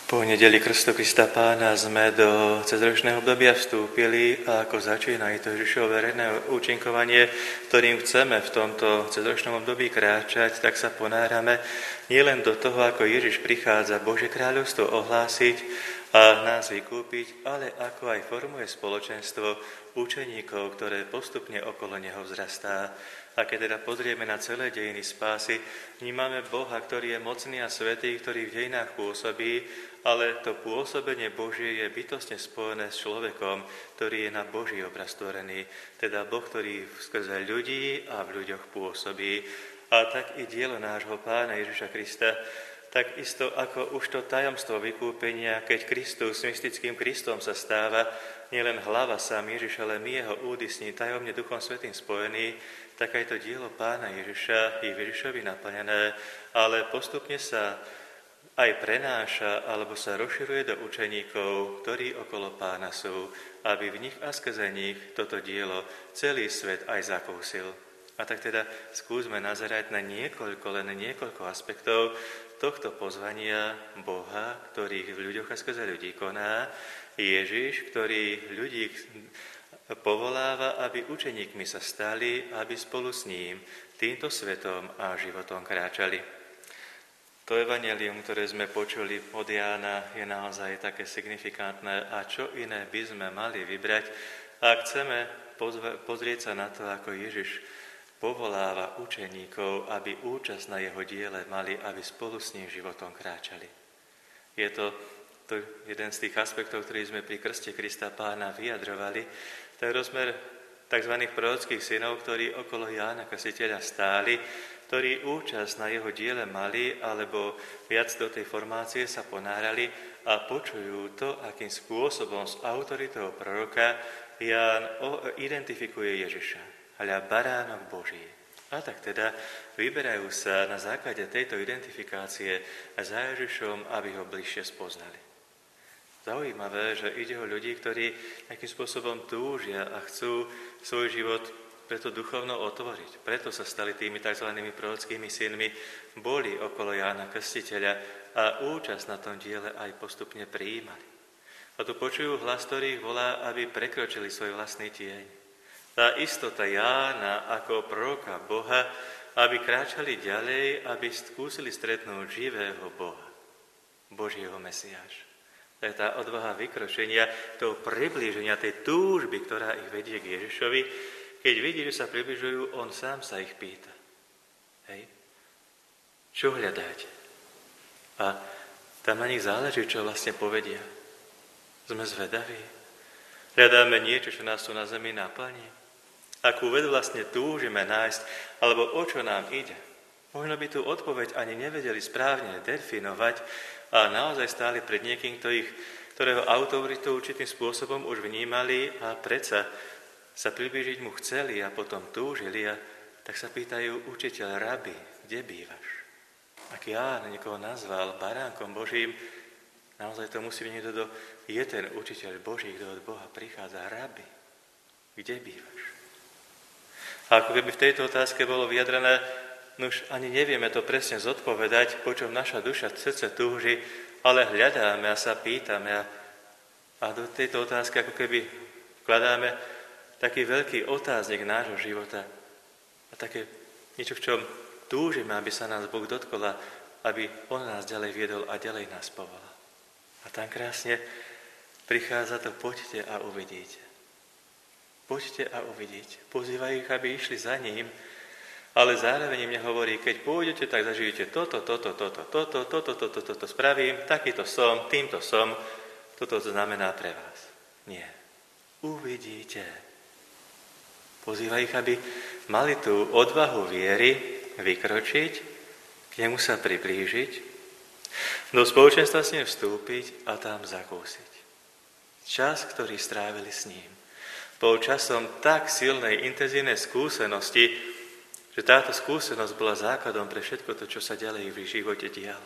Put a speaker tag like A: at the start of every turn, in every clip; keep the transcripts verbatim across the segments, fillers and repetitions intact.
A: Po nedeli Krstu Krista Pána sme do cezročného obdobia vstúpili a ako začína aj to Ježišovo verejné účinkovanie, ktorým chceme v tomto cezročnom období kráčať, tak sa ponárame nielen do toho, ako Ježiš prichádza Božie kráľovstvo ohlásiť a nás vykúpiť, ale ako aj formuje spoločenstvo učeníkov, ktoré postupne okolo neho vzrastá. A keď teda pozrieme na celé dejiny spásy, vnímame Boha, ktorý je mocný a svätý, ktorý v dejinách pôsobí, ale to pôsobenie Božie je bytostne spojené s človekom, ktorý je na Boží obraz stvorený, teda Boh, ktorý skrze ľudí a v ľuďoch pôsobí. A tak i dielo nášho Pána Ježiša Krista, tak isto ako už to tajomstvo vykúpenia, keď Kristus mystickým Kristom sa stáva, nielen hlava sám Ježiš, ale my jeho údysní, tajomne Duchom Svätým spojený, tak aj to dielo Pána Ježiša je Ježišovi naplnené, ale postupne sa aj prenáša, alebo sa rozširuje do učeníkov, ktorí okolo Pána sú, aby v nich a skrze nich toto dielo celý svet aj zakúsil. A tak teda skúsme nazerať na niekoľko, len niekoľko aspektov tohto pozvania Boha, ktorý v ľuďoch a skrze ľudí koná, Ježiš, ktorý ľudí povoláva, aby učeníkmi sa stali, aby spolu s ním týmto svetom a životom kráčali. To evanjelium, ktoré sme počuli od Jána, je naozaj také signifikantné a čo iné by sme mali vybrať, ak chceme pozve, pozrieť sa na to, ako Ježiš povoláva učeníkov, aby účasť na jeho diele mali, aby spolu s ním životom kráčali. Je to, to jeden z tých aspektov, ktorý sme pri krste Krista Pána vyjadrovali, ten rozmer tzv. Prorockých synov, ktorí okolo Jána Krstiteľa stáli, ktorí účasť na jeho diele mali, alebo viac do tej formácie sa ponárali a počujú to, akým spôsobom s autoritou proroka Ján identifikuje Ježiša. Hľa baránok Boží. A tak teda vyberajú sa na základe tejto identifikácie za Ježišom, aby ho bližšie spoznali. Zaujímavé, že ide o ľudí, ktorí nejakým spôsobom túžia a chcú svoj život preto duchovno otvoriť. Preto sa stali tými tzv. Prorockými synmi, boli okolo Jána Krstiteľa a účasť na tom diele aj postupne prijímali. A tu počujú hlas, ktorý ich volá, aby prekročili svoj vlastný tieň. Tá istota Jána ako proroka Boha, aby kráčali ďalej, aby skúsili stretnúť živého Boha, Božieho Mesiáša. To je tá odvaha vykročenia, toho priblíženia, tej túžby, ktorá ich vedie k Ježišovi. Keď vidí, že sa približujú, on sám sa ich pýta. Hej? Čo hľadáte? A tam na nich záleží, čo vlastne povedia. Sme zvedaví. Hľadáme niečo, čo nás tu na zemi naplní. Akú vedu vlastne túžime nájsť, alebo o čo nám ide. Možno by tú odpoveď ani nevedeli správne definovať a naozaj stáli pred niekým, ktorých, ktorého autoritu určitým spôsobom už vnímali a predsa sa priblížiť mu chceli a potom túžili a tak sa pýtajú: učiteľ, rabi, kde bývaš? Ak Ján niekoho nazval baránkom Božím, naozaj to musí byť niekto, kto je ten učiteľ Boží, kto od Boha prichádza. Rabi, kde bývaš? A ako keby v tejto otázke bolo vyjadrené, no už ani nevieme to presne zodpovedať, po čom naša duša srdce túži, ale hľadáme a sa pýtame a, a do tejto otázky ako keby vkladáme taký veľký otáznik nášho života a také niečo, v čom túžime, aby sa nás Boh dotkol a aby on nás ďalej viedol a ďalej nás povolal. A tam krásne prichádza to: poďte a uvidíte. Poďte a uvidíte. Pozýva ich, aby išli za ním, ale zároveň im nehovorí: keď pôjdete, tak zažijete toto, toto, toto, toto, toto, toto, toto spravím, takýto som, týmto som, toto znamená pre vás. Nie. Uvidíte. Pozýva ich, aby mali tú odvahu viery vykročiť, k nemu sa priblížiť, do spoločenstva s ním vstúpiť a tam zakúsiť. Čas, ktorý strávili s ním, bol časom tak silnej, intenzívnej skúsenosti, že táto skúsenosť bola základom pre všetko to, čo sa ďalej v živote dialo.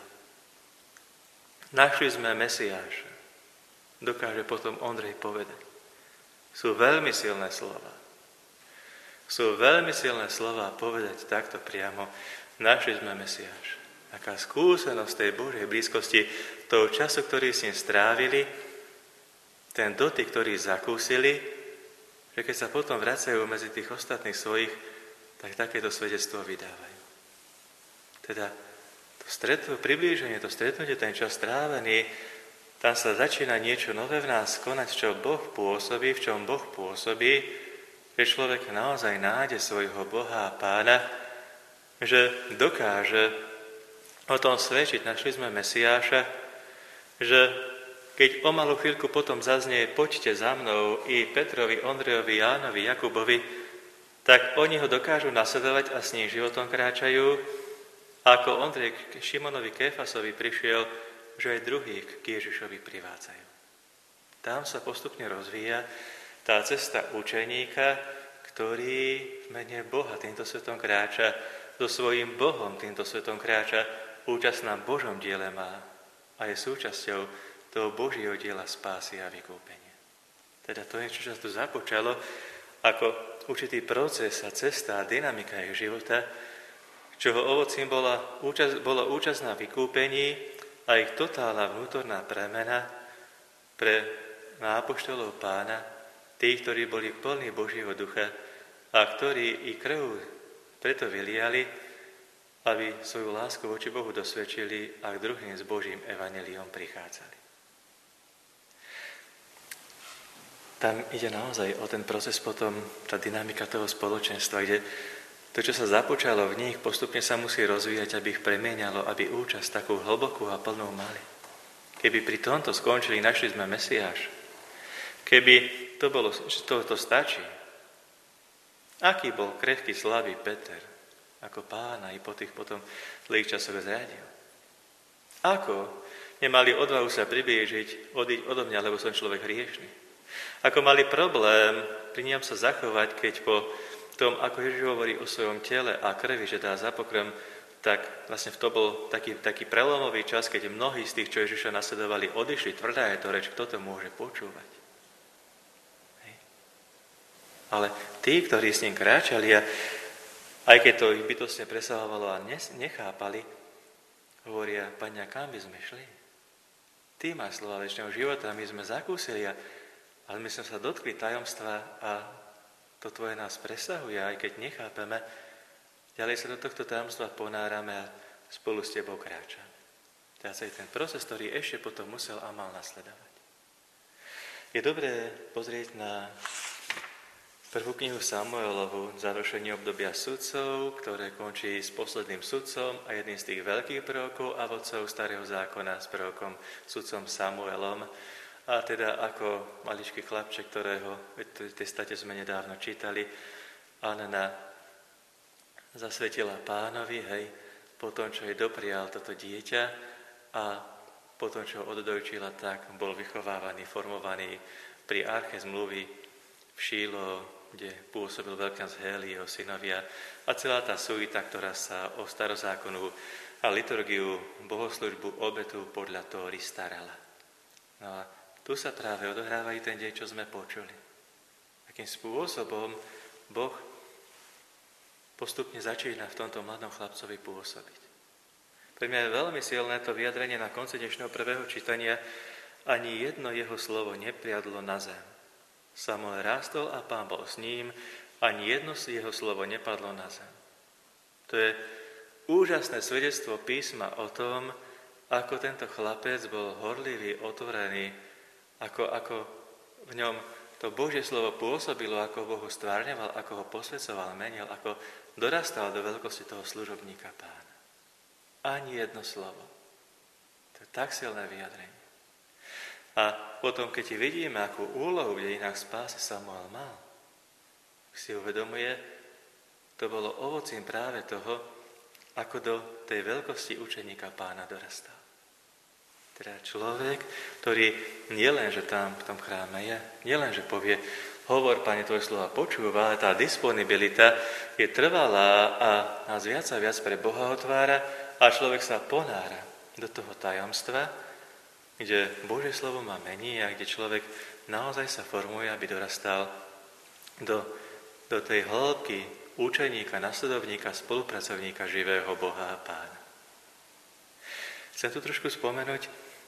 A: Našli sme Mesiáša, dokáže potom Ondrej povedať. Sú veľmi silné slova. Sú veľmi silné slova povedať takto priamo: našli sme Mesiáša. Aká skúsenosť tej Božej blízkosti toho času, ktorý s ním strávili, ten dotyk, ktorý zakúsili, že keď sa potom vracajú medzi tých ostatných svojich, tak takéto svedectvo vydávajú. Teda to stretnutie, priblíženie, to stretnutie, ten čas strávený, tam sa začína niečo nové v nás konať, v čom Boh pôsobí, v čom Boh pôsobí, že človek naozaj nájde svojho Boha a Pána, že dokáže o tom svedčiť. Našli sme Mesiáša, že keď o malú chvíľku potom zaznie poďte za mnou i Petrovi, Ondrejovi, Jánovi, Jakubovi, tak oni ho dokážu nasledovať a s ním životom kráčajú, ako Ondrej k Šimonovi Kéfasovi prišiel, že aj druhých k Ježišovi privádzajú. Tam sa postupne rozvíja tá cesta učeníka, ktorý v mene Boha týmto svetom kráča, so svojím Bohom týmto svetom kráča, účasť na Božom diele má a je súčasťou toho Božieho diela spásy a vykúpenia. Teda to je, čo sa tu započalo, ako určitý proces a cesta a dynamika ich života, čoho ovocím bola účasť, bola účasť na vykúpení a ich totálna vnútorná premena pre apoštolov Pána, tí, ktorí boli plní Božieho ducha a ktorí i krv preto vyliali, aby svoju lásku voči Bohu dosvedčili a k druhým s Božím evanjeliom prichádzali. Tam ide naozaj o ten proces potom, tá dynamika toho spoločenstva, kde to, čo sa započalo v nich, postupne sa musí rozvíjať, aby ich premieňalo, aby účasť takú hlbokú a plnú mali. Keby pri tomto skončili, našli sme Mesiáš. Keby to bolo, že to, to stačí. Aký bol krehký, slabý Peter, ako Pána i po tých potom zlých časoch zradil. Ako nemali odvahu sa priblížiť, odíť odo mňa, lebo som človek hriešny. Ako mali problém pri ňom sa zachovať, keď po tom, ako Ježiš hovorí o svojom tele a krvi, že dá za pokrm, tak vlastne to bol taký, taký prelomový čas, keď mnohí z tých, čo Ježiša nasledovali, odišli. Tvrdá je to reč, kto to môže počúvať. Hej. Ale tí, ktorí s ním kráčali, a aj keď to ich bytostne presahovalo a nechápali, hovoria, Pane, kam by sme šli? Ty máš slova večného života, my sme zakúsili, ale my sme sa dotkli tajomstva a to Tvoje nás presahuje, aj keď nechápeme, ďalej sa do tohto tajomstva ponárame a spolu s Tebou kráčame. To je ten proces, ktorý ešte potom musel a mal nasledovať. Je dobré pozrieť na prvú knihu Samuelovu, završenie obdobia sudcov, ktoré končí s posledným sudcom a jedným z tých veľkých prorokov a vodcov Starého zákona s prorokom sudcom Samuelom. A teda ako maličký chlapček, ktorého v tej state sme nedávno čítali, Anna zasvetila Pánovi, hej, po tom, čo jej doprial toto dieťa a po tom, čo ho oddojčila, tak bol vychovávaný, formovaný pri arche zmluvy v Šílo, kde pôsobil veľkňaz Héli, jeho synovia a celá tá suita, ktorá sa o starozákonu a liturgiu, bohoslužbu, obetu podľa Tóry starala. No a tu sa práve odohráva i ten deň, čo sme počuli. Akým spôsobom Boh postupne začína v tomto mladom chlapcovi pôsobiť. Pre mňa je veľmi silné to vyjadrenie na konci dnešného prvého čítania. Ani jedno jeho slovo nepriadlo na zem. Samuel rástol a Pán bol s ním, ani jedno z jeho slovo nepadlo na zem. To je úžasné svedectvo písma o tom, ako tento chlapec bol horlivý, otvorený, Ako, ako v ňom to Božie slovo pôsobilo, ako Boh ho stvárňoval, ako ho posvedcoval, menil, ako dorastal do veľkosti toho služobníka Pána. Ani jedno slovo. To je tak silné vyjadrenie. A potom, keď vidíme, akú úlohu v dejinách spásy Samuel mal, si uvedomuje, to bolo ovocím práve toho, ako do tej veľkosti učeníka Pána dorastal. Teda človek, ktorý nielen, že tam v tom chráme je, nielen, že povie, hovor, Pane, Tvoje slova počúva, ale tá disponibilita je trvalá a nás viac a viac pre Boha otvára a človek sa ponára do toho tajomstva, kde Božie slovo má mení a kde človek naozaj sa formuje, aby dorastal do, do tej hĺbky učeníka, nasledovníka, spolupracovníka živého Boha a Pána. Chcem tu trošku spomenúť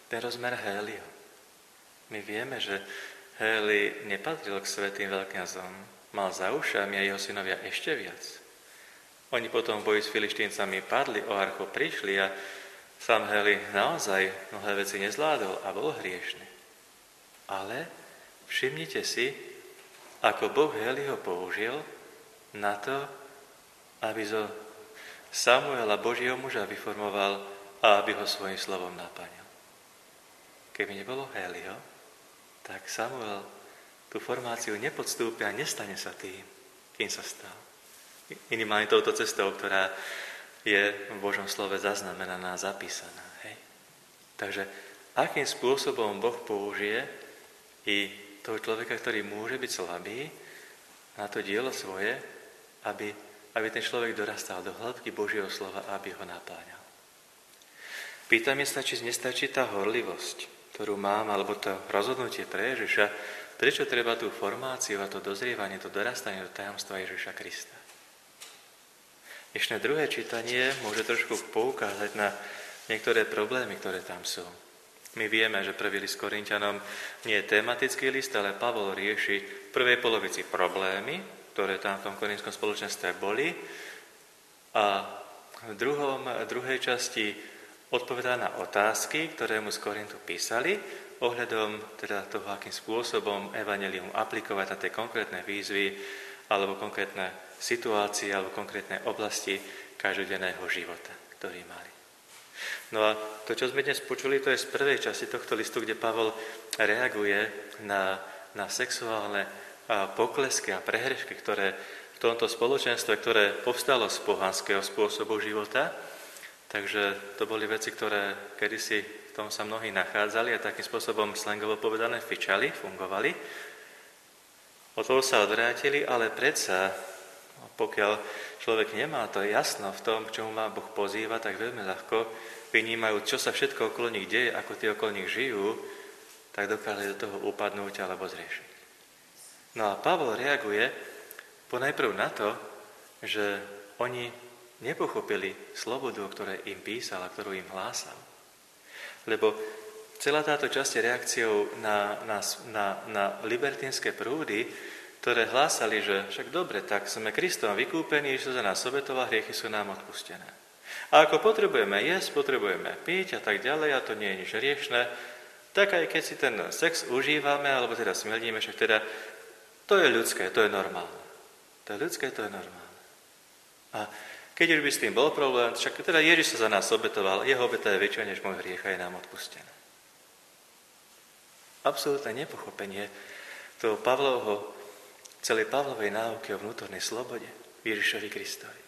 A: ten rozmer Hélio. My vieme, že Héli nepatril k svätým veľkňazom, mal za ušami a jeho synovia ešte viac. Oni potom v boji s Filištíncami padli, o archu prišli a sám Héli naozaj mnohé veci nezvládol a bol hriešny. Ale všimnite si, ako Boh Héliho použil na to, aby zo Samuela, Božieho muža, vyformoval a aby ho svojím slovom naplnil. Keby nebolo Hélio, tak Samuel tú formáciu nepodstúpi a nestane sa tým, kým sa stal. Minimálne touto cestou, ktorá je v Božom slove zaznamenaná, zapísaná. Hej? Takže akým spôsobom Boh použije i toho človeka, ktorý môže byť slabý, na to dielo svoje, aby, aby ten človek dorastal do hĺbky Božieho slova, aby ho napáňal. Pýtame sa, či nestačí tá horlivosť, ktorú mám, alebo to rozhodnutie pre Ježiša, prečo treba tú formáciu a to dozrievanie, to dorastanie do tajomstva Ježiša Krista. Dnešné druhé čítanie môže trošku poukázať na niektoré problémy, ktoré tam sú. My vieme, že prvý list Korinťanom nie je tematický list, ale Pavol rieši v prvej polovici problémy, ktoré tam v tom korintskom spoločenstve boli, a v druhom, druhej časti odpovedá na otázky, ktoré mu z Korintu písali, ohľadom teda toho, akým spôsobom evanjelium aplikovať na tie konkrétne výzvy alebo konkrétne situácie alebo konkrétne oblasti každodenného života, ktorý mali. No a to, čo sme dnes počuli, to je z prvej časti tohto listu, kde Pavol reaguje na, na sexuálne poklesky a prehrešky, ktoré v tomto spoločenstve, ktoré povstalo z pohanského spôsobu života. Takže to boli veci, ktoré kedysi v tom sa mnohí nachádzali a takým spôsobom slangovo povedané fičali, fungovali. Od toho sa odvrátili, ale predsa, pokiaľ človek nemá to jasno v tom, k čomu má Boh pozýva, tak veľmi ľahko vynímajú, čo sa všetko okolo nich deje, ako tí okolo nich žijú, tak dokáže do toho upadnúť alebo zriešiť. No a Pavol reaguje ponajprv na to, že oni nepochopili slobodu, o ktorej im písal a ktorú im hlásal. Lebo celá táto časť je reakciou na, na, na, na libertínske prúdy, ktoré hlásali, že však dobre, tak sme Kristom vykúpení, že sa za nás obetoval, hriechy sú nám odpustené. A ako potrebujeme jesť, potrebujeme piť a tak ďalej, a to nie je nič riešne, tak aj keď si ten sex užívame, alebo teda smieľníme, však teda to je ľudské, to je normálne. To je ľudské, to je normálne. A keď už by s tým bol problém, však teda Ježiš sa za nás obetoval, jeho obeta je väčšia než môj hriech a je nám odpustené. Absolútne nepochopenie toho Pavlovho, celej Pavlovej náuky o vnútornej slobode Ježišovi Kristovi.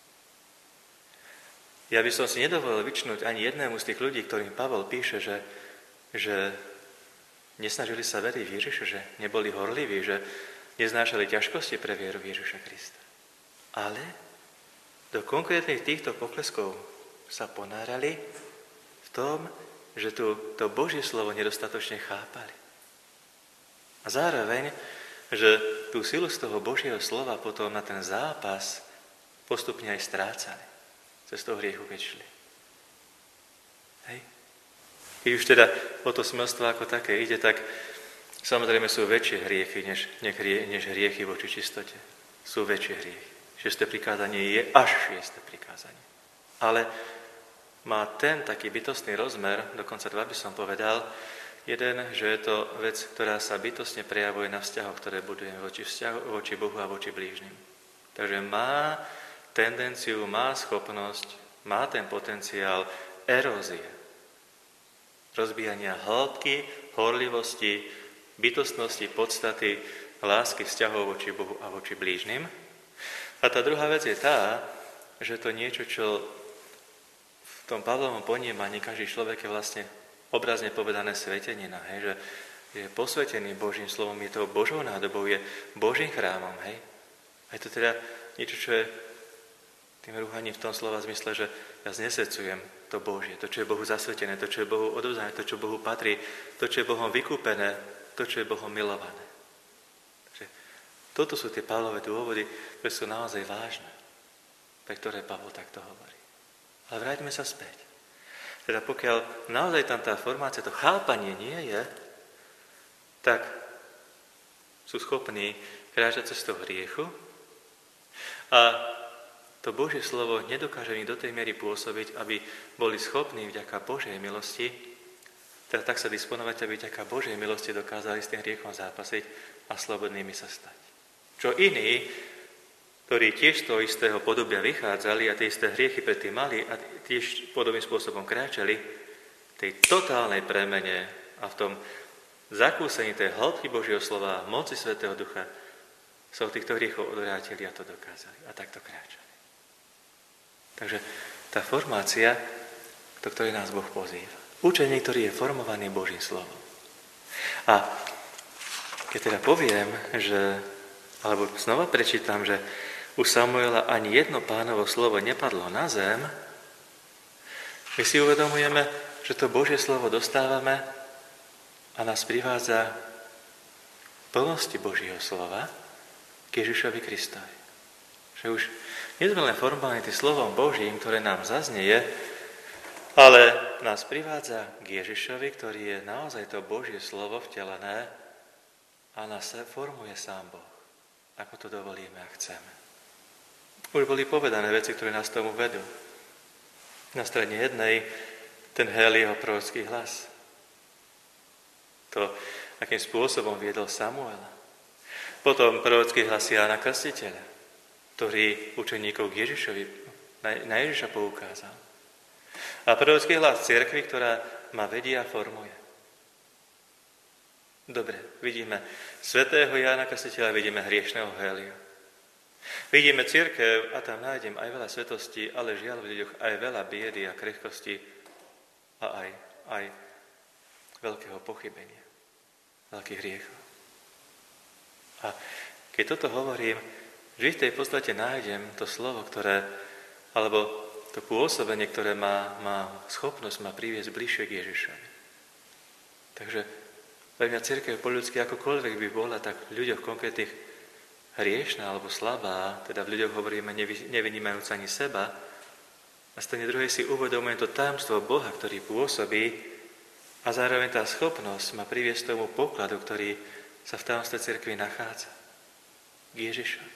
A: Ja by som si nedovolil vyčnúť ani jednému z tých ľudí, ktorým Pavol píše, že, že nesnažili sa veriť v Ježiša, že neboli horliví, že neznášali ťažkosti pre vieru v Ježiša Krista. Ale do konkrétnych týchto pokleskov sa ponárali v tom, že tu, to Božie slovo nedostatočne chápali. A zároveň, že tú silu z toho Božieho slova potom na ten zápas postupne aj strácali. Cez toho hriechu, keď šli. Hej. Keď už teda o to smilstvo ako také ide, tak samozrejme sú väčšie hriechy, než, než hriechy voči čistote. Sú väčšie hriechy. Šiesté prikázanie je až šiesté prikázanie. Ale má ten taký bytostný rozmer, dokonca dva by som povedal, jeden, že je to vec, ktorá sa bytostne prejavuje na vzťahoch, ktoré budujeme voči, vzťahu, voči Bohu a voči blížnym. Takže má tendenciu, má schopnosť, má ten potenciál erózie, rozbíjania hĺbky, horlivosti, bytostnosti, podstaty, lásky, vzťahov voči Bohu a voči blížnym. A tá druhá vec je tá, že to niečo, čo v tom Pavlovom ponímaní každý človek je vlastne obrazne povedané svetenina, hej, že je posvetený Božím slovom, je to Božou nádobou, je Božím chrámom, hej. A je to teda niečo, čo je tým rúhaním v tom slova zmysle, že ja znesecujem to Božie, to, čo je Bohu zasvetené, to, čo je Bohu odovzdané, to, čo Bohu patrí, to, čo je Bohom vykúpené, to, čo je Bohom milované. Takže toto sú tie Pavlové dôvody, ktoré sú naozaj vážne, pre ktoré Pavol takto hovorí. Ale vráťme sa späť. Teda pokiaľ naozaj tam tá formácia, to chápanie nie je, tak sú schopní kráčať cestou hriechu a to Božie slovo nedokáže im do tej miery pôsobiť, aby boli schopní vďaka Božej milosti, teda tak sa disponovať, aby vďaka Božej milosti dokázali s tým hriechom zápasiť a slobodnými sa stať. Čo iní, ktorí tiež z toho istého podobia vychádzali a tie isté hriechy predtým mali a tiež podobným spôsobom kráčali, tej totálnej premene a v tom zakúsení tej hĺbky Božieho slova a moci Svätého Ducha sa od týchto hriechov odvrátili a to dokázali. A takto kráčali. Takže tá formácia, do ktorej nás Boh pozýva. Učenie, ktorý je formovaný Božím slovom. A keď teda poviem, že, alebo znova prečítam, že u Samuela ani jedno Pánovo slovo nepadlo na zem, my si uvedomujeme, že to Božie slovo dostávame a nás privádza plnosti Božieho slova k Ježišovi Kristovi. Že už nie sme len formovaní tým slovom Božím, ktoré nám zaznieje, ale nás privádza k Ježišovi, ktorý je naozaj to Božie slovo vtelené a nás formuje sám Boh, ako to dovolíme a chceme. Už boli povedané veci, ktoré nás tomu vedú. Na strane jednej ten Héliho prorocký hlas. To, akým spôsobom viedol Samuela. Potom prorocký hlas Jána Krstiteľa, ktorý učeníkov k Ježišovi, na Ježiša poukázal. A prorocký hlas cirkvi, ktorá ma vedie a formuje. Dobre, vidíme svätého Jána Krstiteľa, vidíme hriešného Hélia. Vidíme cirkev a tam nájdem aj veľa svetostí, ale žiaľ v ľuďoch aj veľa biedy a krehkosti a aj, aj veľkého pochybenia, veľkých hriechov. A keď toto hovorím, že v tej podstate nájdem to slovo, ktoré, alebo to pôsobenie, ktoré má, má schopnosť ma priviesť bližšie k Ježišovi. Takže pre mňa cirkev po ľudsky akokoľvek by bola, tak v ľuďoch konkrétnych hriešná alebo slabá, teda v ľuďoch hovoríme nevynímajúc ani seba, na strane druhej si uvedomujem to tajomstvo Boha, ktorý pôsobí a zároveň tá schopnosť ma priviesť tomu pokladu, ktorý sa v tajomstve cirkvi nachádza. K Ježišovi.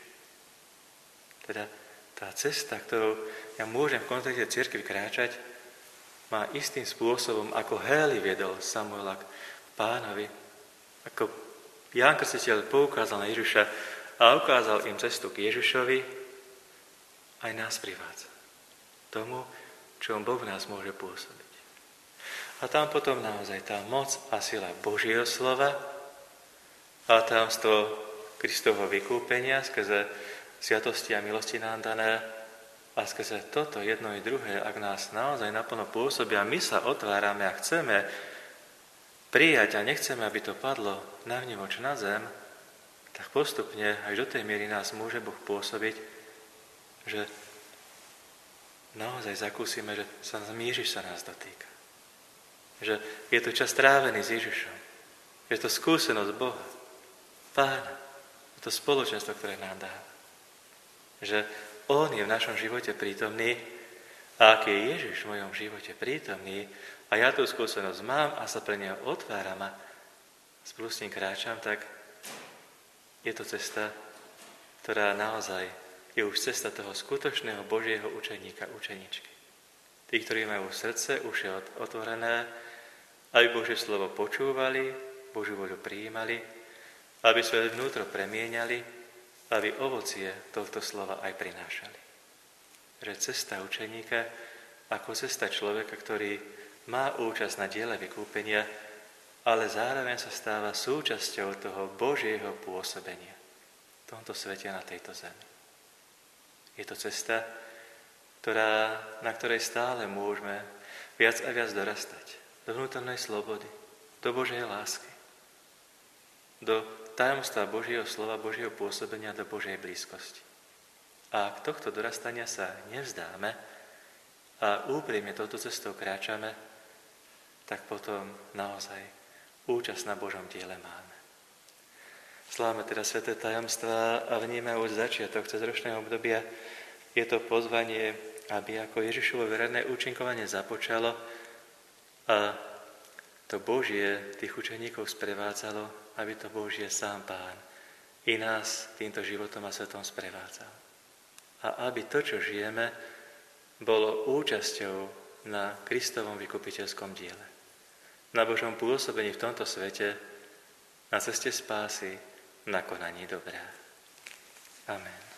A: Teda tá cesta, ktorou ja môžem v kontexte cirkvi kráčať, má istým spôsobom, ako Héli viedol Samuela k Pánovi, ako Ján Krstiteľ poukázal na Ježiša a ukázal im cestu k Ježišovi, aj nás privádza. Tomu, čo Boh v nás môže pôsobiť. A tam potom naozaj tá moc a sila Božieho slova a tajomstvo Kristovho vykúpenia skrze sviatosti a milosti nám dané a skrze toto jedno i druhé, ak nás naozaj naplno pôsobia, my sa otvárame a chceme prijať a nechceme, aby to padlo navnívoč na zem, tak postupne až do tej miery nás môže Boh pôsobiť, že naozaj zakúsime, že sa Ježiš sa nás dotýka. Že je to čas trávený s Ježišom. Je to skúsenosť Boha, Pána. Je to spoločenstvo, ktoré nám dáva. Že On je v našom živote prítomný a ak je Ježiš v mojom živote prítomný a ja tú skúsenosť mám a sa pre neho otváram a spolu s ním kráčam, tak je to cesta, ktorá naozaj je už cesta toho skutočného Božieho učeníka, učeničky. Tí, ktorí majú srdce uši otvorené, aby Božie slovo počúvali, Božiu voľu prijímali, aby svoje vnútro premieniali, aby ovocie tohto slova aj prinášali. Že cesta učeníka ako cesta človeka, ktorý má účasť na diele vykúpenia, ale zároveň sa stáva súčasťou toho Božieho pôsobenia v tomto svete na tejto zemi. Je to cesta, ktorá, na ktorej stále môžeme viac a viac dorastať do vnútornej slobody, do Božej lásky, do tajomstva Božieho slova, Božieho pôsobenia, do Božej blízkosti. A ak tohto dorastania sa nevzdáme a úprimne touto cestou kráčame, tak potom naozaj účasť na Božom diele máme. Slávame teda sväté tajomstvá a vnímame už začiatok cezročného obdobia. Je to pozvanie, aby ako Ježišovo verejné účinkovanie započalo, A to Božie tých učeníkov sprevádzalo, aby to Božie sám Pán i nás týmto životom a svetom sprevádzal. A aby to, čo žijeme, bolo účasťou na Kristovom vykupiteľskom diele. Na Božom pôsobení v tomto svete, na ceste spásy, na konaní dobrá. Amen.